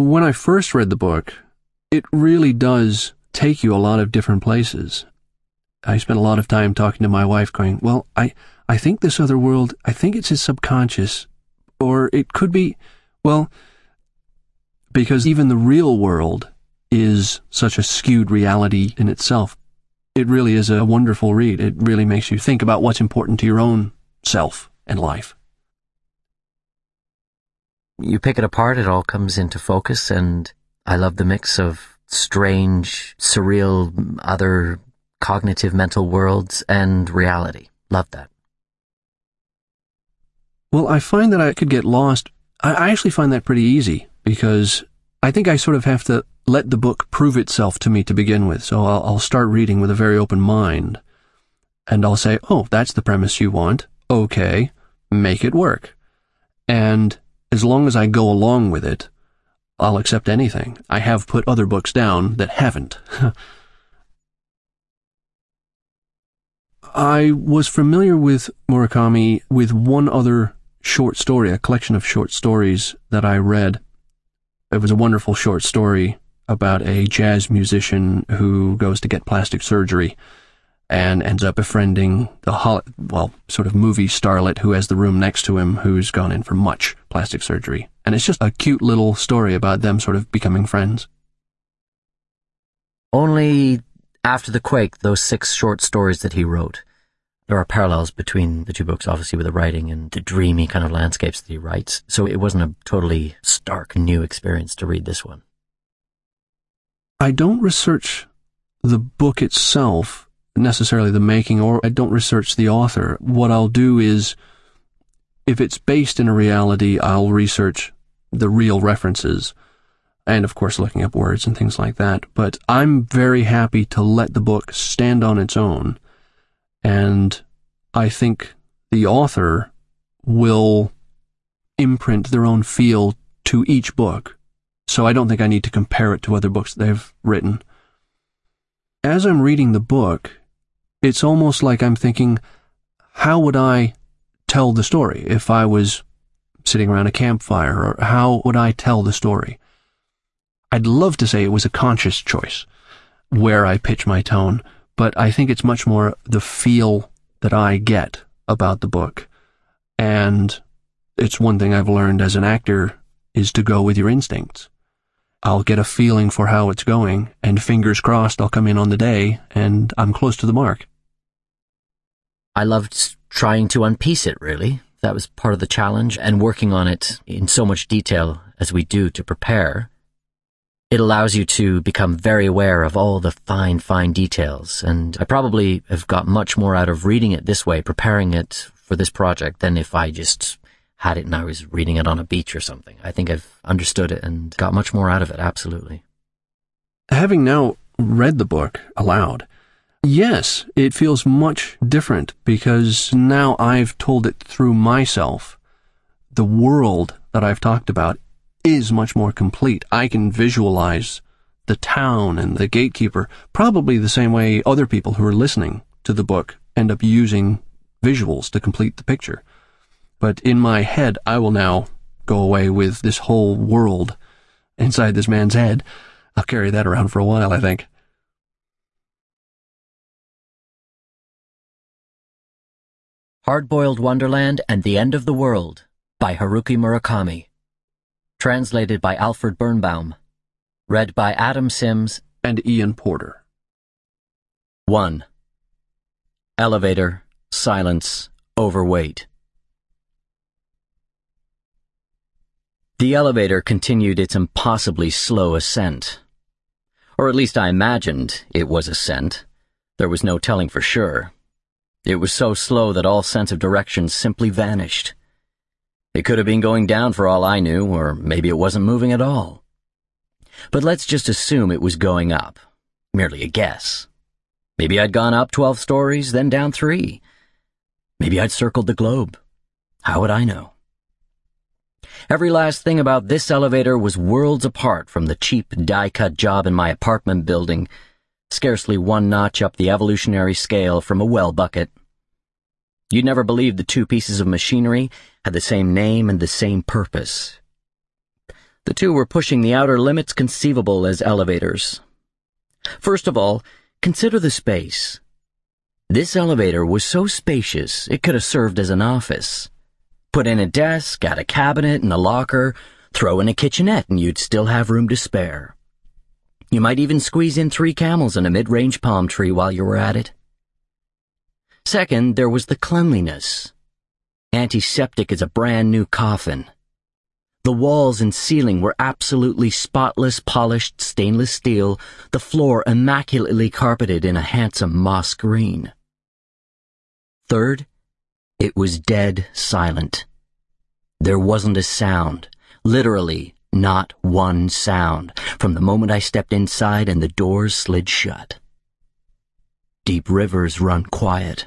when I first read the book, it really does take you a lot of different places. I spent a lot of time talking to my wife going, well, I think this other world, I think it's his subconscious, or it could be, well, because even the real world is such a skewed reality in itself. It really is a wonderful read. It really makes you think about what's important to your own self and life. You pick it apart, it all comes into focus, and I love the mix of strange, surreal, other cognitive mental worlds and reality. Love that. Well, I find that I could get lost. I actually find that pretty easy, because I think I sort of have to let the book prove itself to me to begin with. So I'll start reading with a very open mind, and I'll say, oh, that's the premise you want. Okay, make it work. And as long as I go along with it, I'll accept anything. I have put other books down that haven't. I was familiar with Murakami with one other short story, a collection of short stories that I read. It was a wonderful short story about a jazz musician who goes to get plastic surgery and ends up befriending the sort of movie starlet who has the room next to him, who's gone in for much plastic surgery. And it's just a cute little story about them sort of becoming friends. Only after the quake, those 6 short stories that he wrote, there are parallels between the 2 books, obviously, with the writing and the dreamy kind of landscapes that he writes. So it wasn't a totally stark new experience to read this one. I don't research the book itself, necessarily the making, or I don't research the author. What I'll do is, if it's based in a reality, I'll research the real references, and of course looking up words and things like that. But I'm very happy to let the book stand on its own, and I think the author will imprint their own feel to each book. So I don't think I need to compare it to other books they've written. As I'm reading the book, it's almost like I'm thinking, how would I tell the story if I was sitting around a campfire, or how would I tell the story? I'd love to say it was a conscious choice where I pitch my tone, but I think it's much more the feel that I get about the book. And it's one thing I've learned as an actor is to go with your instincts. I'll get a feeling for how it's going, and fingers crossed I'll come in on the day and I'm close to the mark. I loved trying to unpiece it, really. That was part of the challenge, and working on it in so much detail as we do to prepare. It allows you to become very aware of all the fine details, and I probably have got much more out of reading it this way, preparing it for this project, than if I just had it and I was reading it on a beach or something. I think I've understood it and got much more out of it, absolutely. Having now read the book aloud, yes, it feels much different, because now I've told it through myself. The world that I've talked about is much more complete. I can visualize the town and the gatekeeper probably the same way other people who are listening to the book end up using visuals to complete the picture. But in my head, I will now go away with this whole world inside this man's head. I'll carry that around for a while, I think. Hard-Boiled Wonderland and the End of the World by Haruki Murakami. Translated by Alfred Birnbaum. Read by Adam Sims and Ian Porter. 1. Elevator, silence, overweight. The elevator continued its impossibly slow ascent. Or at least I imagined it was ascent. There was no telling for sure. It was so slow that all sense of direction simply vanished. It could have been going down for all I knew, or maybe it wasn't moving at all. But let's just assume it was going up. Merely a guess. Maybe I'd gone up 12 stories, then down 3. Maybe I'd circled the globe. How would I know? Every last thing about this elevator was worlds apart from the cheap die-cut job in my apartment building, scarcely one notch up the evolutionary scale from a well bucket. You'd never believe the 2 pieces of machinery had the same name and the same purpose. The two were pushing the outer limits conceivable as elevators. First of all, consider the space. This elevator was so spacious it could have served as an office. Put in a desk, add a cabinet and a locker, throw in a kitchenette and you'd still have room to spare. You might even squeeze in 3 camels and a mid-range palm tree while you were at it. Second, there was the cleanliness. Antiseptic as a brand new coffin. The walls and ceiling were absolutely spotless, polished stainless steel, the floor immaculately carpeted in a handsome moss green. Third, it was dead silent. There wasn't a sound, literally not one sound, from the moment I stepped inside and the doors slid shut. Deep rivers run quiet.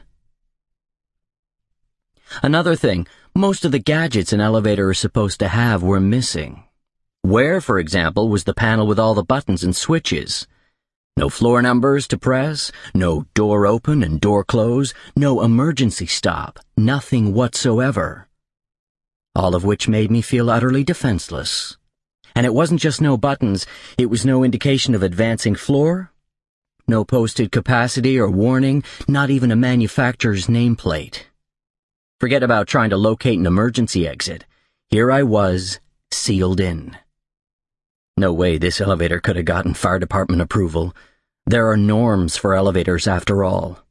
Another thing, most of the gadgets an elevator is supposed to have were missing. Where, for example, was the panel with all the buttons and switches? No floor numbers to press, no door open and door close, no emergency stop, nothing whatsoever. All of which made me feel utterly defenseless. And it wasn't just no buttons, it was no indication of advancing floor, no posted capacity or warning, not even a manufacturer's nameplate. Forget about trying to locate an emergency exit. Here I was, sealed in. No way this elevator could have gotten fire department approval. There are norms for elevators after all.